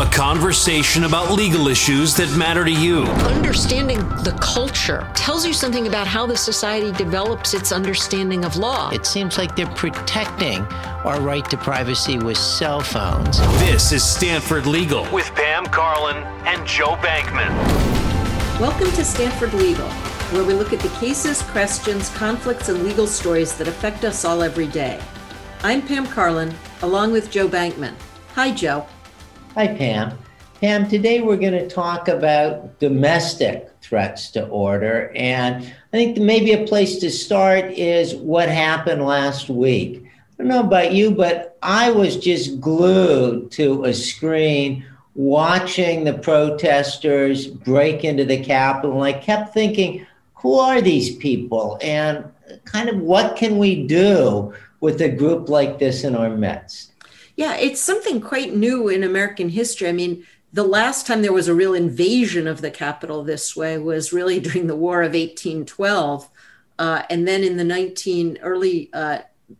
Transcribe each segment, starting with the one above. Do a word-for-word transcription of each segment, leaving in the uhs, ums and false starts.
A conversation about legal issues that matter to you. Understanding the culture tells you something about how the society develops its understanding of law. It seems like they're protecting our right to privacy with cell phones. This is Stanford Legal with Pam Carlin and Joe Bankman. Welcome to Stanford Legal, where we look at the cases, questions, conflicts, and legal stories that affect us all every day. I'm Pam Carlin, along with Joe Bankman. Hi, Joe. Hi, Pam. Pam, today we're going to talk about domestic threats to order. And I think maybe a place to start is what happened last week. I don't know about you, but I was just glued to a screen watching the protesters break into the Capitol. And I kept thinking, who are these people? And kind of what can we do with a group like this in our midst? Yeah, it's something quite new in American history. I mean, the last time there was a real invasion of the Capitol this way was really during the War of eighteen twelve. Uh, and then in the nineteen, early uh,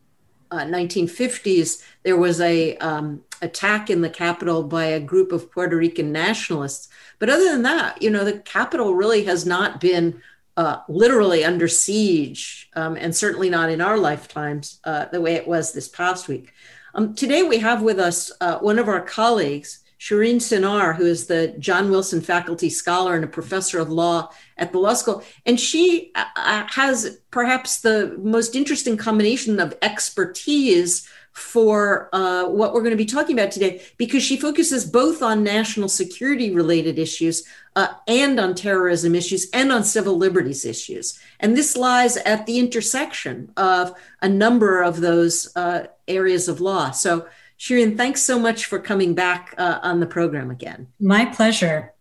uh, nineteen fifties, there was a um, attack in the Capitol by a group of Puerto Rican nationalists. But other than that, you know, the Capitol really has not been uh, literally under siege, um, and certainly not in our lifetimes uh, the way it was this past week. Um, today we have with us uh, one of our colleagues, Shireen Sinar, who is the John Wilson Faculty Scholar and a professor of law at the law school. And she uh, has perhaps the most interesting combination of expertise for uh, what we're going to be talking about today, because she focuses both on national security related issues uh, and on terrorism issues and on civil liberties issues. And this lies at the intersection of a number of those uh, areas of law. So Shireen, thanks so much for coming back uh, on the program again. My pleasure.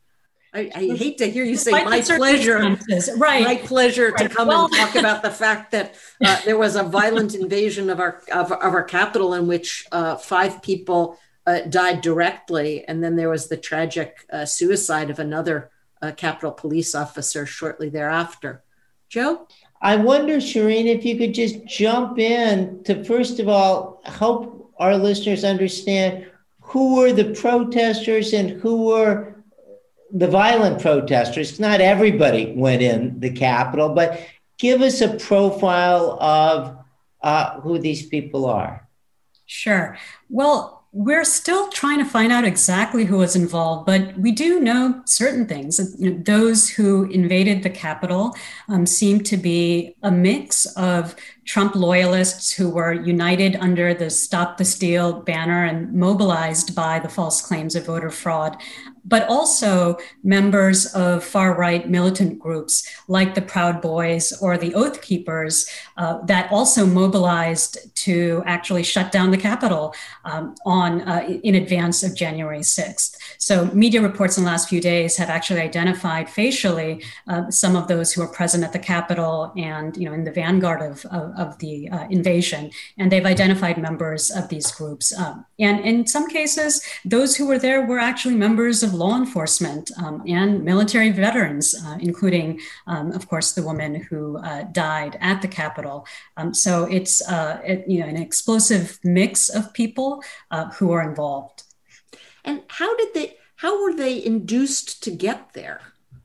I, I hate to hear you say Despite my pleasure. Right. My pleasure right. to come well, and talk about the fact that uh, there was a violent invasion of our of, of our Capitol in which uh, five people uh, died directly. And then there was the tragic uh, suicide of another uh, Capitol police officer shortly thereafter. Joe? I wonder, Shireen, if you could just jump in to, first of all, help our listeners understand who were the protesters and who were the violent protesters. Not everybody went in the Capitol, but give us a profile of uh, who these people are. Sure. Well, we're still trying to find out exactly who was involved, but we do know certain things. You know, those who invaded the Capitol um, seem to be a mix of Trump loyalists who were united under the Stop the Steal banner and mobilized by the false claims of voter fraud, but also members of far-right militant groups like the Proud Boys or the Oath Keepers uh, that also mobilized to actually shut down the Capitol um, on uh, in advance of January sixth. So media reports in the last few days have actually identified facially uh, some of those who were present at the Capitol and, you know, in the vanguard of, of, of the uh, invasion. And they've identified members of these groups. Um, and in some cases, those who were there were actually members of law enforcement um, and military veterans, uh, including, um, of course, the woman who uh, died at the Capitol. Um, so it's uh, it, you know, an explosive mix of people uh, who are involved. And how did they, how were they induced to get there?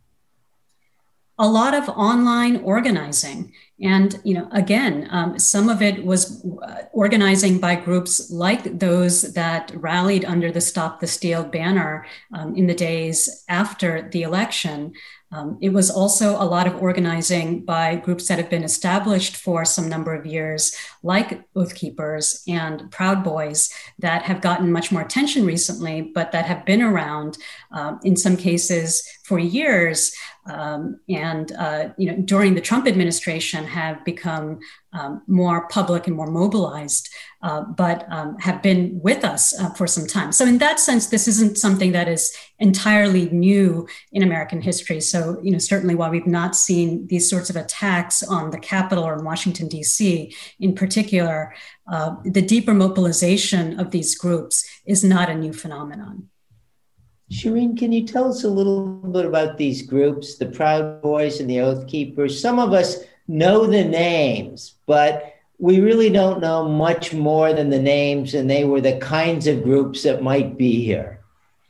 A lot of online organizing. And, you know, again, um, some of it was organizing by groups like those that rallied under the Stop the Steal banner um, in the days after the election. Um, it was also a lot of organizing by groups that have been established for some number of years, like Oath Keepers and Proud Boys, that have gotten much more attention recently, but that have been around um, in some cases for years. Um, and, uh, you know, during the Trump administration have become um, more public and more mobilized, uh, but um, have been with us uh, for some time. So in that sense, this isn't something that is entirely new in American history. So, you know, certainly while we've not seen these sorts of attacks on the Capitol or in Washington, D C in particular, uh, the deeper mobilization of these groups is not a new phenomenon. Shireen, can you tell us a little bit about these groups, the Proud Boys and the Oath Keepers? Some of us know the names, but we really don't know much more than the names, and they were the kinds of groups that might be here.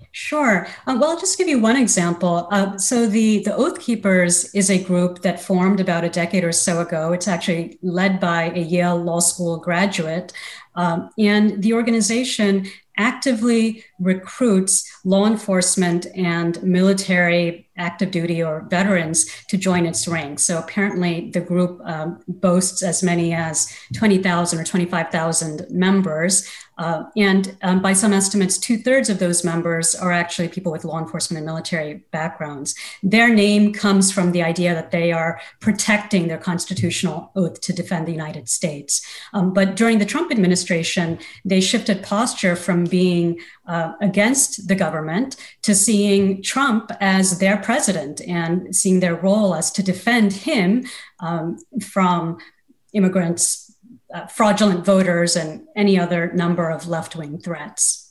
Sure. Uh, well, I'll just give you one example. Uh, so the, the Oath Keepers is a group that formed about a decade or so ago. It's actually led by a Yale Law School graduate. Um, and the organization actively recruits law enforcement and military active duty or veterans to join its ranks. So apparently the group um, boasts as many as twenty thousand or twenty-five thousand members. Uh, and um, by some estimates, two thirds of those members are actually people with law enforcement and military backgrounds. Their name comes from the idea that they are protecting their constitutional oath to defend the United States. Um, but during the Trump administration, they shifted posture from being uh, against the government to seeing Trump as their president and seeing their role as to defend him um, from immigrants, Uh, fraudulent voters, and any other number of left-wing threats.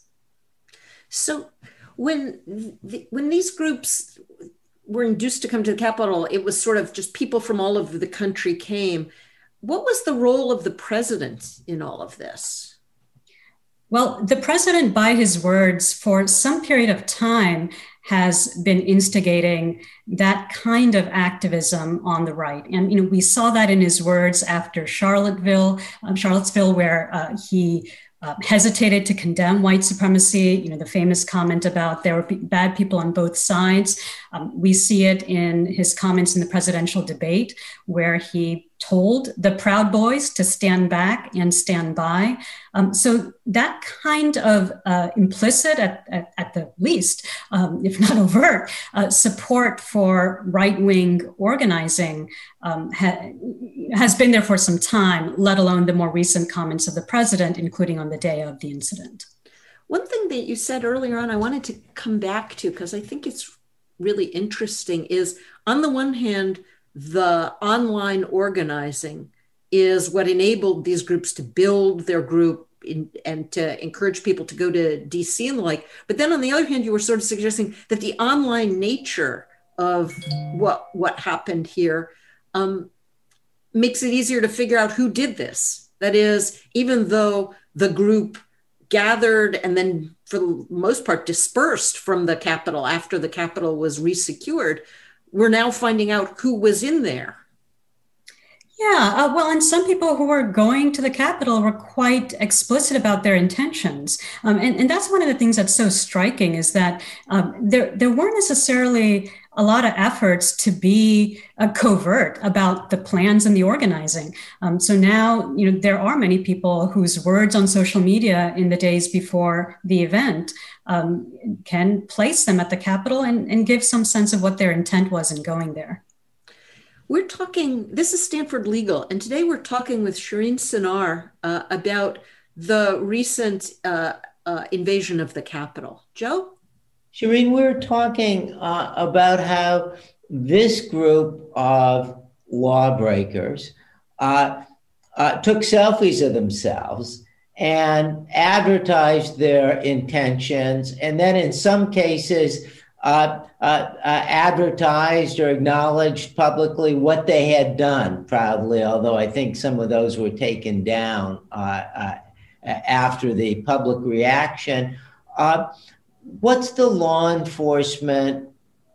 So when the, when these groups were induced to come to the Capitol, it was sort of just people from all over the country came. What was the role of the president in all of this? Well, the president, by his words, for some period of time, has been instigating that kind of activism on the right. And, you know, we saw that in his words after Charlottesville, um, Charlottesville, where uh, he uh, hesitated to condemn white supremacy, you know, the famous comment about there were bad people on both sides. Um, we see it in his comments in the presidential debate, where he told the Proud Boys to stand back and stand by. Um, so that kind of uh, implicit, at, at, at the least, um, if not overt, uh, support for right-wing organizing um, ha- has been there for some time, let alone the more recent comments of the president, including on the day of the incident. One thing that you said earlier on, I wanted to come back to, because I think it's really interesting, is on the one hand, the online organizing is what enabled these groups to build their group in, and to encourage people to go to D C and the like. But then on the other hand, you were sort of suggesting that the online nature of what, what happened here um, makes it easier to figure out who did this. That is, even though the group gathered and then for the most part dispersed from the Capitol after the Capitol was resecured, we're now finding out who was in there. Yeah, uh, well, and some people who were going to the Capitol were quite explicit about their intentions. Um, and, and that's one of the things that's so striking, is that um, there, there weren't necessarily a lot of efforts to be uh, covert about the plans and the organizing. Um, so now, you know, there are many people whose words on social media in the days before the event um, can place them at the Capitol and, and give some sense of what their intent was in going there. We're talking, this is Stanford Legal, and today we're talking with Shireen Sinar uh, about the recent uh, uh, invasion of the Capitol. Joe? Shireen, we're talking uh, about how this group of lawbreakers uh, uh, took selfies of themselves and advertised their intentions, and then in some cases uh, uh, uh, advertised or acknowledged publicly what they had done proudly, although I think some of those were taken down uh, uh, after the public reaction. Uh, What's the law enforcement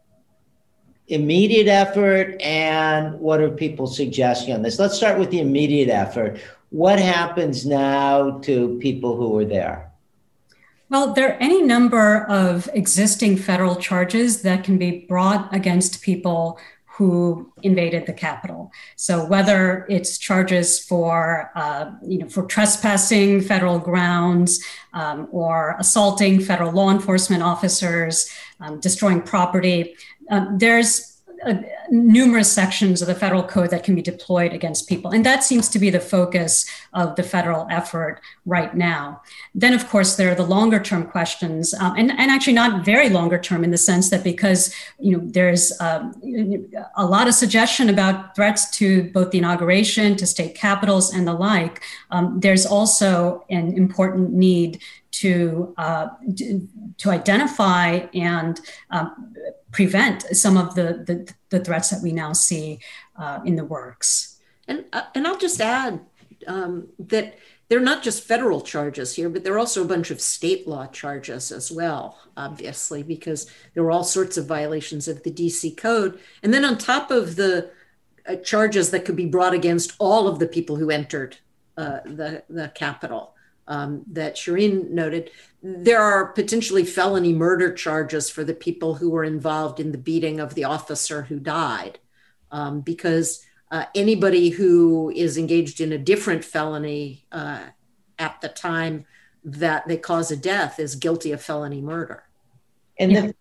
immediate effort, and what are people suggesting on this? Let's start with the immediate effort. What happens now to people who are there? Well, there are any number of existing federal charges that can be brought against people who invaded the Capitol. So whether it's charges for, uh, you know, for trespassing federal grounds um, or assaulting federal law enforcement officers, um, destroying property, um, there's uh, numerous sections of the federal code that can be deployed against people. And that seems to be the focus of the federal effort right now. Then, of course, there are the longer term questions, um, and, and actually not very longer term, in the sense that because, you know, there's um, a lot of suggestion about threats to both the inauguration, to state capitals and the like, um, there's also an important need to uh, to identify and um, prevent some of the, the, the threats that we now see uh, in the works. And uh, and I'll just add um, that they're not just federal charges here, but there are also a bunch of state law charges as well, obviously, because there were all sorts of violations of the D C Code. And then on top of the uh, charges that could be brought against all of the people who entered uh, the, the Capitol um, that Shireen noted, there are potentially felony murder charges for the people who were involved in the beating of the officer who died, um, because Uh, anybody who is engaged in a different felony uh, at the time that they cause a death is guilty of felony murder. And the,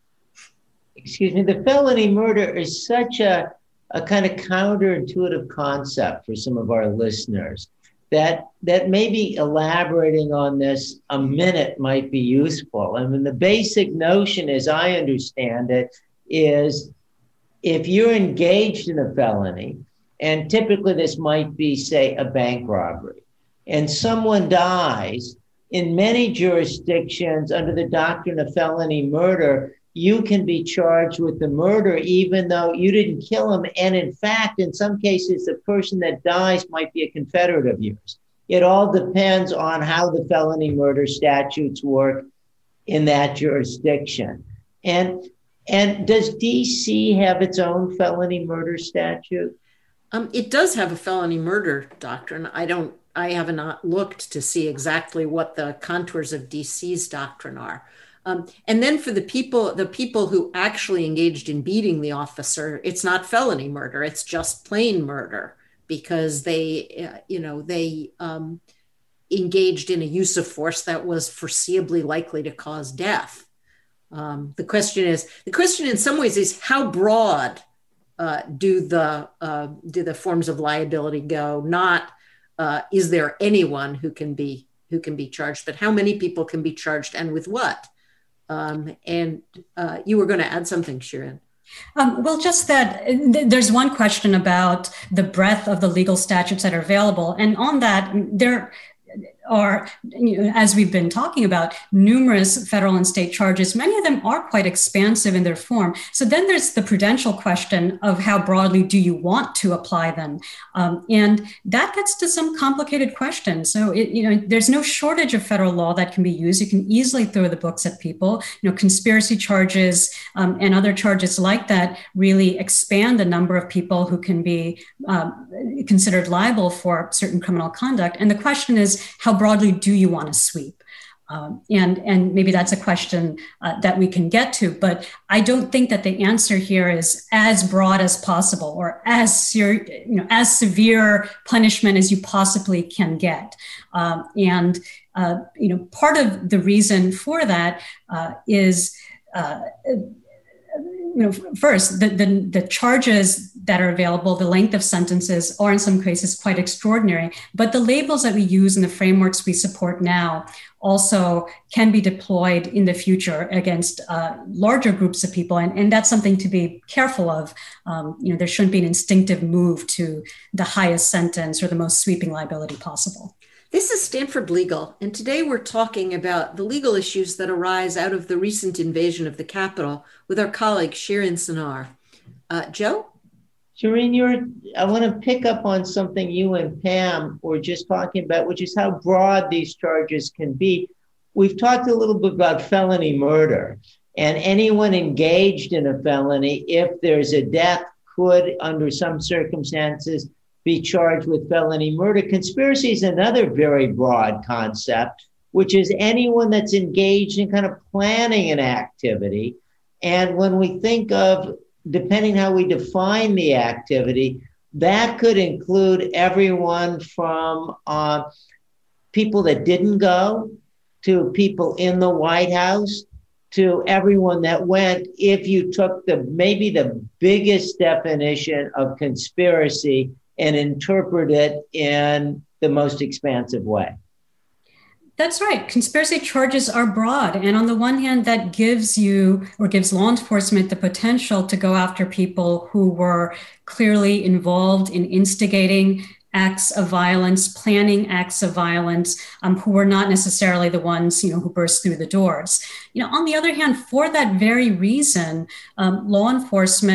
excuse me, the felony murder is such a, a kind of counterintuitive concept for some of our listeners that, that maybe elaborating on this a minute might be useful. I mean, the basic notion, as I understand it, is if you're engaged in a felony, and typically this might be, say, a bank robbery, and someone dies, in many jurisdictions under the doctrine of felony murder, you can be charged with the murder even though you didn't kill him. And in fact, in some cases, the person that dies might be a Confederate of yours. It all depends on how the felony murder statutes work in that jurisdiction. And, and does D C have its own felony murder statute? Um, it does have a felony murder doctrine. I don't, I have not looked to see exactly what the contours of D C's doctrine are. Um, and then for the people, the people who actually engaged in beating the officer, it's not felony murder. It's just plain murder because they, uh, you know, they um, engaged in a use of force that was foreseeably likely to cause death. Um, the question is, the question in some ways is how broad Uh, do the uh, do the forms of liability go? Not uh, is there anyone who can be who can be charged, but how many people can be charged and with what? Um, and uh, you were going to add something, Shireen. Um, well, just that th- there's one question about the breadth of the legal statutes that are available, and on that there are, you know, as we've been talking about, numerous federal and state charges. Many of them are quite expansive in their form. So then there's the prudential question of how broadly do you want to apply them? Um, and that gets to some complicated questions. So, it, you know, there's no shortage of federal law that can be used. You can easily throw the books at people. You know, conspiracy charges um, and other charges like that really expand the number of people who can be um, considered liable for certain criminal conduct. And the question is, how broadly do you want to sweep? Um, and, and maybe that's a question uh, that we can get to, but I don't think that the answer here is as broad as possible or as ser- you know, as severe punishment as you possibly can get. Um, and uh, you know, part of the reason for that uh, is uh, you know, first, the, the, the charges that are available, the length of sentences are in some cases quite extraordinary, but the labels that we use and the frameworks we support now also can be deployed in the future against uh, larger groups of people. And, and that's something to be careful of. Um, you know, there shouldn't be an instinctive move to the highest sentence or the most sweeping liability possible. This is Stanford Legal, and today we're talking about the legal issues that arise out of the recent invasion of the Capitol with our colleague Shireen Sanar. Uh, Joe? Shireen, you're, I want to pick up on something you and Pam were just talking about, which is how broad these charges can be. We've talked a little bit about felony murder, and anyone engaged in a felony, if there's a death, could, under some circumstances, be charged with felony murder. Conspiracy is another very broad concept, which is anyone that's engaged in kind of planning an activity. And when we think of, depending how we define the activity, that could include everyone from uh, people that didn't go to people in the White House to everyone that went. If you took the maybe the biggest definition of conspiracy and interpret it in the most expansive way. That's right. Conspiracy charges are broad. And on the one hand, that gives you or gives law enforcement the potential to go after people who were clearly involved in instigating acts of violence, planning acts of violence, um, who were not necessarily the ones, you know, who burst through the doors. You know, on the other hand, for that very reason, um, law enforcement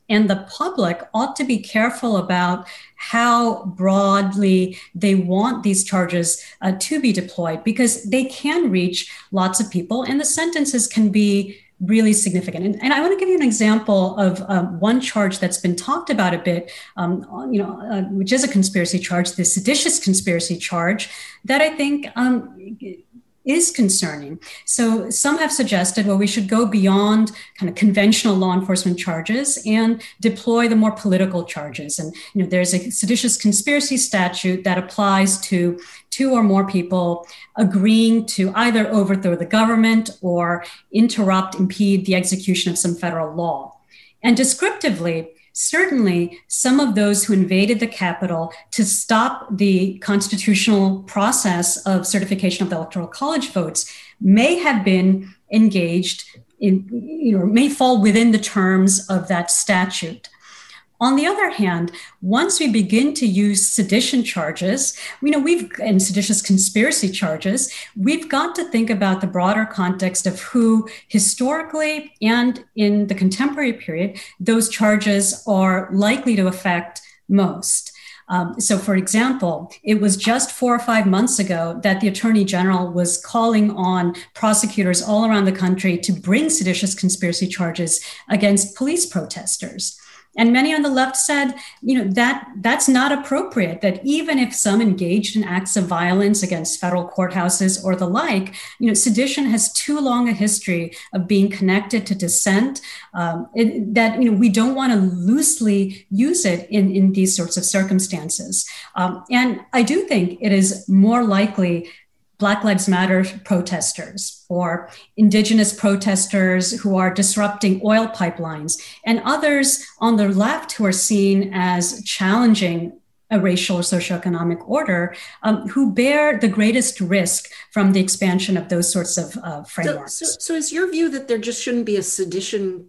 and the public ought to be careful about how broadly they want these charges uh, to be deployed, because they can reach lots of people and the sentences can be really significant. And, and I want to give you an example of um, one charge that's been talked about a bit, um, you know, uh, which is a conspiracy charge, the seditious conspiracy charge, that I think um, is concerning. So some have suggested, well, we should go beyond kind of conventional law enforcement charges and deploy the more political charges. And, you know, there's a seditious conspiracy statute that applies to two or more people agreeing to either overthrow the government or interrupt, impede the execution of some federal law. And descriptively, certainly some of those who invaded the Capitol to stop the constitutional process of certification of the Electoral College votes may have been engaged in, you know, may fall within the terms of that statute. On the other hand, once we begin to use sedition charges, you know, we've and seditious conspiracy charges, we've got to think about the broader context of who historically and in the contemporary period, those charges are likely to affect most. Um, so, for example, it was just four or five months ago that the Attorney General was calling on prosecutors all around the country to bring seditious conspiracy charges against police protesters. And many on the left said, you know, that that's not appropriate, that even if some engaged in acts of violence against federal courthouses or the like, you know, sedition has too long a history of being connected to dissent, um, it, that, you know, we don't want to loosely use it in, in these sorts of circumstances. Um, and I do think it is more likely Black Lives Matter protesters or indigenous protesters who are disrupting oil pipelines and others on the left who are seen as challenging a racial or socioeconomic order, um, who bear the greatest risk from the expansion of those sorts of uh, frameworks. So, so, so is your view that there just shouldn't be a sedition,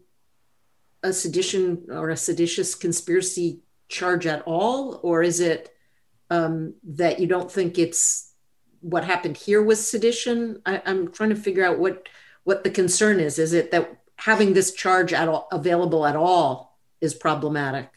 a sedition or a seditious conspiracy charge at all? Or is it um, that you don't think it's what happened here was sedition? I, I'm trying to figure out what, what the concern is. Is it that having this charge at all, available at all is problematic?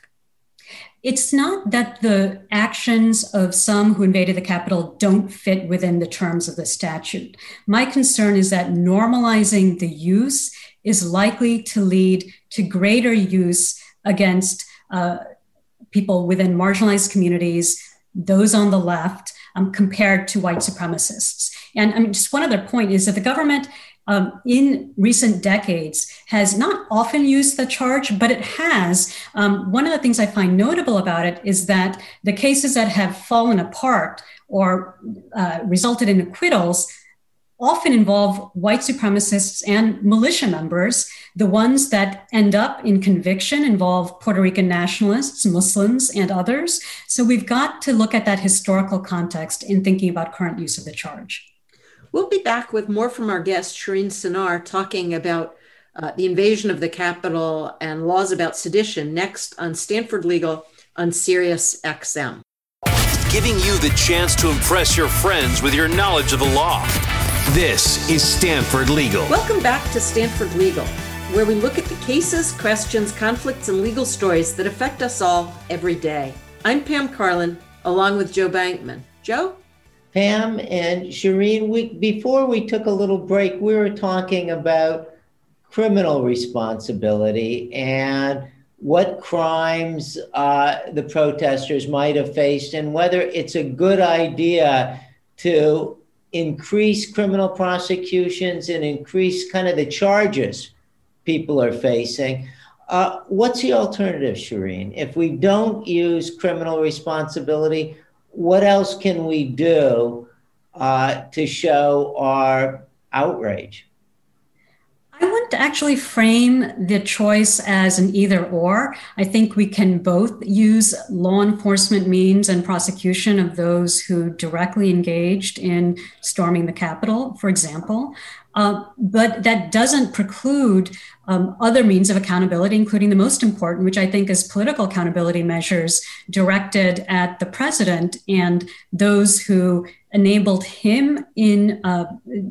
It's not that the actions of some who invaded the Capitol don't fit within the terms of the statute. My concern is that normalizing the use is likely to lead to greater use against uh, people within marginalized communities, those on the left, um, compared to white supremacists. And I mean, just one other point is that the government um, in recent decades has not often used the charge, but it has. Um, one of the things I find notable about it is that the cases that have fallen apart or uh, resulted in acquittals often involve white supremacists and militia members. The ones that end up in conviction involve Puerto Rican nationalists, Muslims, and others. So we've got to look at that historical context in thinking about current use of the charge. We'll be back with more from our guest, Shireen Sinar, talking about uh, the invasion of the Capitol and laws about sedition next on Stanford Legal on Sirius X M. Giving you the chance to impress your friends with your knowledge of the law. This is Stanford Legal. Welcome back to Stanford Legal, where we look at the cases, questions, conflicts, and legal stories that affect us all every day. I'm Pam Carlin, along with Joe Bankman. Joe? Pam and Shireen, we, before we took a little break, we were talking about criminal responsibility and what crimes uh, the protesters might have faced and whether it's a good idea to increase criminal prosecutions and increase kind of the charges people are facing. Uh, what's the alternative, Shireen? If we don't use criminal responsibility, what else can we do uh, to show our outrage? I wouldn't actually frame the choice as an either or. I think we can both use law enforcement means and prosecution of those who directly engaged in storming the Capitol, for example. Uh, but that doesn't preclude um, other means of accountability, including the most important, which I think is political accountability measures directed at the president and those who enabled him in uh,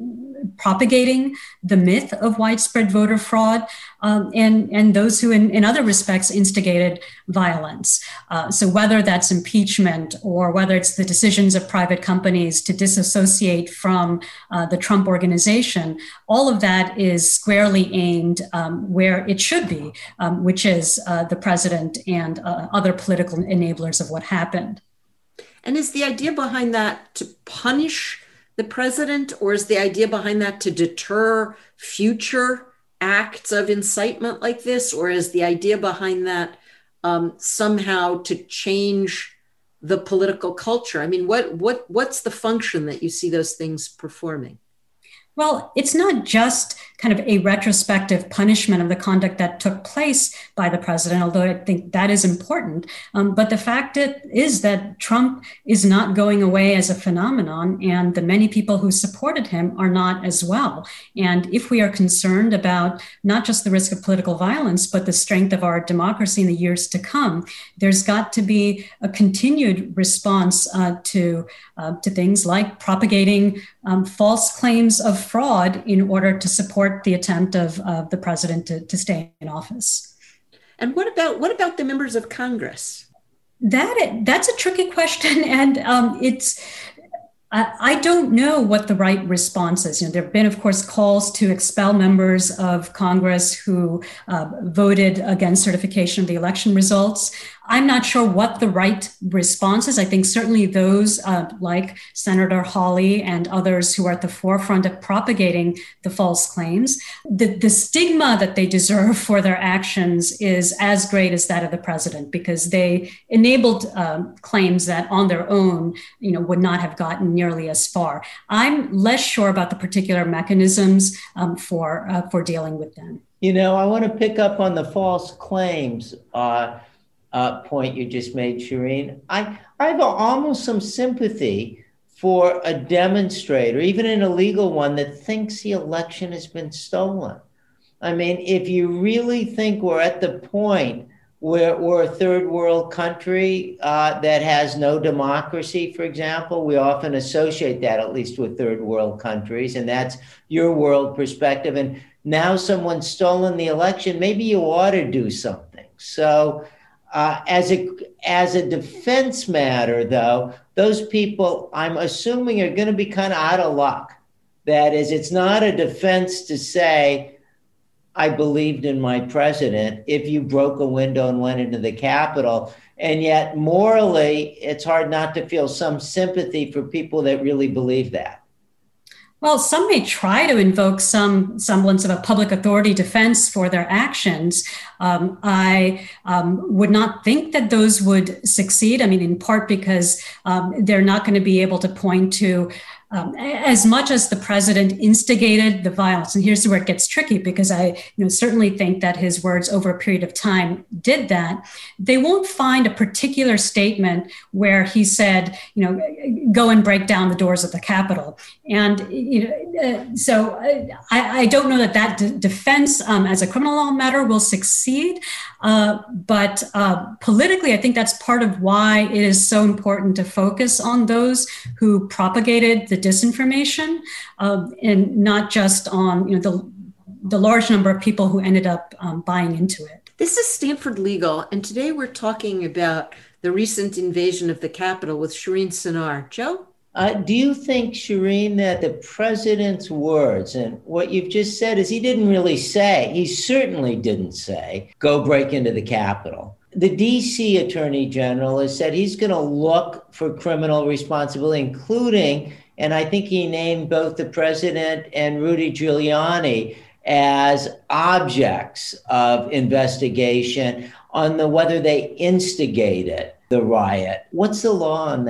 propagating the myth of widespread voter fraud, um, and, and those who in, in other respects instigated violence. Uh, so whether that's impeachment or whether it's the decisions of private companies to disassociate from uh, the Trump organization, all of that is squarely aimed um, where it should be, um, which is uh, the president and uh, other political enablers of what happened. And is the idea behind that to punish the president, or is the idea behind that to deter future acts of incitement like this? Or is the idea behind that um, somehow to change the political culture? I mean, what what what's the function that you see those things performing? Well, it's not just kind of a retrospective punishment of the conduct that took place by the president, although I think that is important. Um, but the fact is that Trump is not going away as a phenomenon, and the many people who supported him are not as well. And if we are concerned about not just the risk of political violence, but the strength of our democracy in the years to come, there's got to be a continued response uh, to, uh, to things like propagating um, false claims of fraud in order to support the attempt of uh, the president to, to stay in office. And what about what about the members of Congress? That that's a tricky question, and um, it's I, I don't know what the right response is. You know, there have been, of course, calls to expel members of Congress who uh, voted against certification of the election results. I'm not sure what the right response is. I think certainly those uh, like Senator Hawley and others who are at the forefront of propagating the false claims, the, the stigma that they deserve for their actions is as great as that of the president, because they enabled um, claims that on their own, you know, would not have gotten nearly as far. I'm less sure about the particular mechanisms um, for uh, for dealing with them. You know, I want to pick up on the false claims uh, Uh, point you just made, Shireen. I, I have a, almost some sympathy for a demonstrator, even an illegal one, that thinks the election has been stolen. I mean, if you really think we're at the point where we're a third world country uh, that has no democracy, for example, we often associate that at least with third world countries, and that's your world perspective. And now someone's stolen the election, maybe you ought to do something. So Uh, as a as a defense matter, though, those people, I'm assuming, are going to be kind of out of luck. That is, it's not a defense to say, I believed in my president, if you broke a window and went into the Capitol. And yet, morally, it's hard not to feel some sympathy for people that really believe that. Well, some may try to invoke some semblance of a public authority defense for their actions. Um, I um, would not think that those would succeed. I mean, in part because um, they're not going to be able to point to Um, as much as the president instigated the violence. And here's where it gets tricky, because I you know, certainly think that his words over a period of time did that. They won't find a particular statement where he said, you know, go and break down the doors of the Capitol. And you know, uh, so I, I don't know that that d- defense um, as a criminal law matter will succeed. Uh, but uh, politically, I think that's part of why it is so important to focus on those who propagated the disinformation, um, and not just on you know the the large number of people who ended up um, buying into it. This is Stanford Legal, and today we're talking about the recent invasion of the Capitol with Shireen Sinar. Joe? Uh, do you think, Shireen, that the president's words, and what you've just said is he didn't really say, he certainly didn't say, go break into the Capitol. The D C Attorney General has said he's going to look for criminal responsibility, including, and I think he named both the president and Rudy Giuliani as objects of investigation on the whether they instigated the riot. What's the law on that?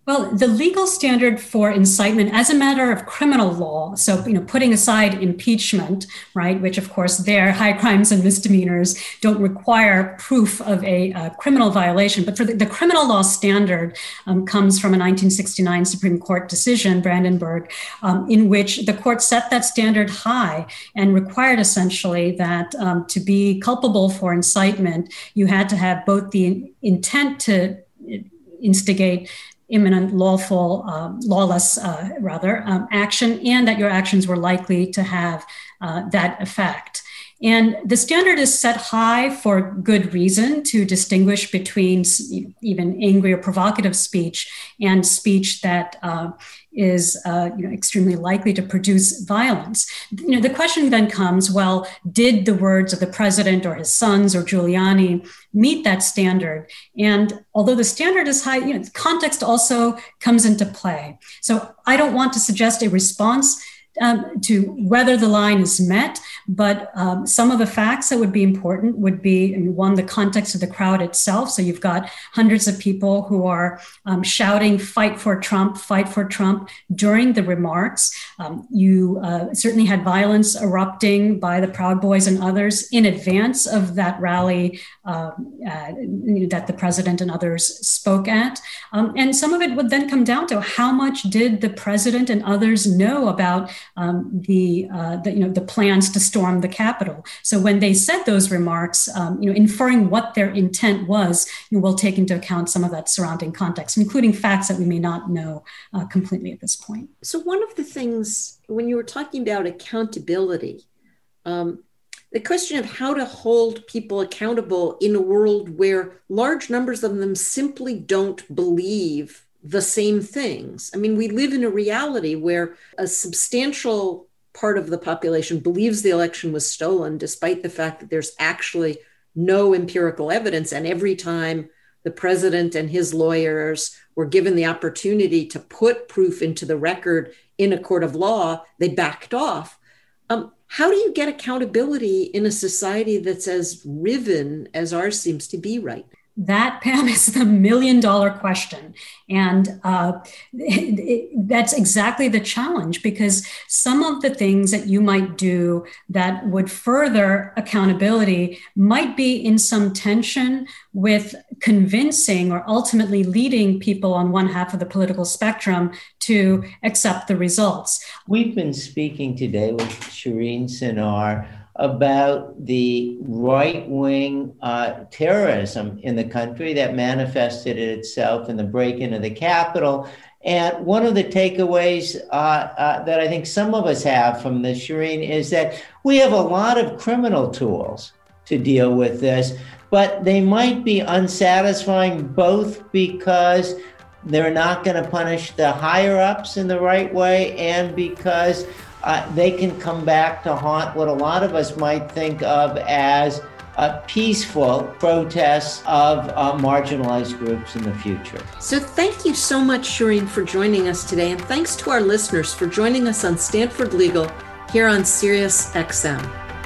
Well, the legal standard for incitement as a matter of criminal law, so, you know, putting aside impeachment, right, which of course there, high crimes and misdemeanors don't require proof of a uh, criminal violation, but for the, the criminal law standard um, comes from a nineteen sixty-nine Supreme Court decision, Brandenburg, um, in which the court set that standard high and required essentially that um, to be culpable for incitement, you had to have both the intent to instigate imminent lawful, um, lawless, uh, rather, um, action, and that your actions were likely to have uh, that effect. And the standard is set high for good reason, to distinguish between even angry or provocative speech and speech that uh, is uh, you know, extremely likely to produce violence. You know, the question then comes, well, did the words of the president or his sons or Giuliani meet that standard? And although the standard is high, you know, context also comes into play. So I don't want to suggest a response Um, to whether the line is met, but um, some of the facts that would be important would be, one, the context of the crowd itself. So you've got hundreds of people who are um, shouting, "Fight for Trump, fight for Trump," during the remarks. Um, you uh, certainly had violence erupting by the Proud Boys and others in advance of that rally uh, uh, that the president and others spoke at. Um, and some of it would then come down to how much did the president and others know about Um, the, uh, the, you know, the plans to storm the Capitol. So when they said those remarks, um, you know, inferring what their intent was, you know, we'll take into account some of that surrounding context, including facts that we may not know uh, completely at this point. So one of the things, when you were talking about accountability, um, the question of how to hold people accountable in a world where large numbers of them simply don't believe the same things. I mean, we live in a reality where a substantial part of the population believes the election was stolen, despite the fact that there's actually no empirical evidence. And every time the president and his lawyers were given the opportunity to put proof into the record in a court of law, they backed off. Um, how do you get accountability in a society that's as riven as ours seems to be right now? That, Pam, is the million dollar question. And uh, it, it, that's exactly the challenge, because some of the things that you might do that would further accountability might be in some tension with convincing or ultimately leading people on one half of the political spectrum to accept the results. We've been speaking today with Shireen Sinar about the right-wing uh, terrorism in the country that manifested itself in the break-in of the Capitol. And one of the takeaways uh, uh, that I think some of us have from this, Shireen, is that we have a lot of criminal tools to deal with this, but they might be unsatisfying, both because they're not going to punish the higher-ups in the right way, and because Uh, they can come back to haunt what a lot of us might think of as uh, peaceful protests of uh, marginalized groups in the future. So thank you so much, Shireen, for joining us today. And thanks to our listeners for joining us on Stanford Legal here on Sirius X M.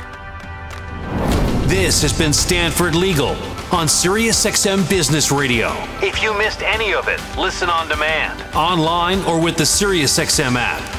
This has been Stanford Legal on Sirius X M Business Radio. If you missed any of it, listen on demand, online, or with the Sirius X M app.